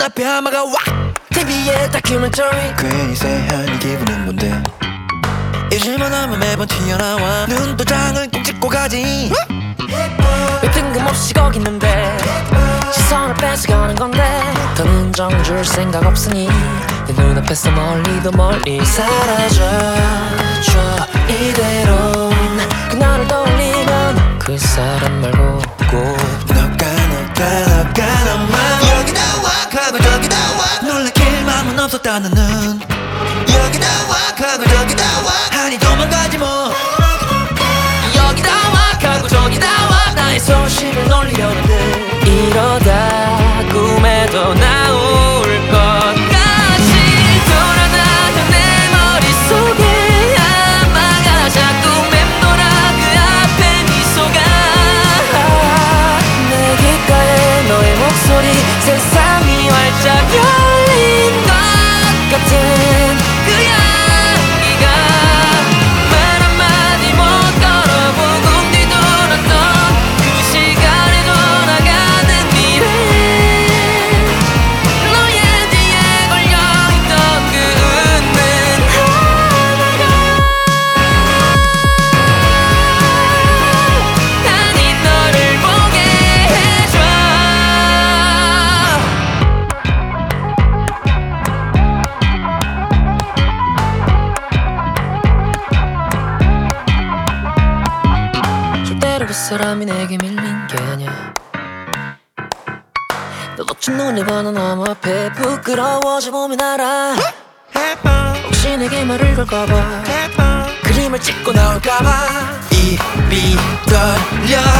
눈앞에 하마가 와 TV의 다큐멘터리 괜히 쎄한 이 기분은 뭔데 잊을만 하면 매번 튀어나와 눈도장을 꼭 찍고 가지 왜 뜬금없이 거기 있는데 시선을 뺏어가는 건데 더는 정줄 생각 없으니 내 눈앞에서 멀리도 멀리 사라져줘 이대로 그날을 떠올리면 그 사람 말고 꼭 너가 너만 여기다 와 가고 저기다 와 놀래킬 마음은 없었다 나는 여기다 와 가고 저기다 와 아니 도망가지 뭐 여기다 와 가고 저기다 와 나의 소식을 놀리려는데 이러다 꿈에도 나올 것 같이 돌아다녀 내 머릿속에 아마가 자꾸 맴돌아 그 앞에 미소가 내 귓가에 너의 목소리 세상이 활짝 열린 것 같은 그 향기가 말 한마디 못 걸어보고 뒤돌았던 그 시간에 돌아가는 미래 너의 뒤에 걸려있던 그 웃는 하나가 아니 너를 보게 해줘 절대로 그 사람이 내게 밀린 게 아니야 너 놓친 눈이 봐도 너무 앞에 부끄러워져 보면 알아 혹시 내게 말을 걸까봐 그림을 찍고 나올까봐 입이 떨려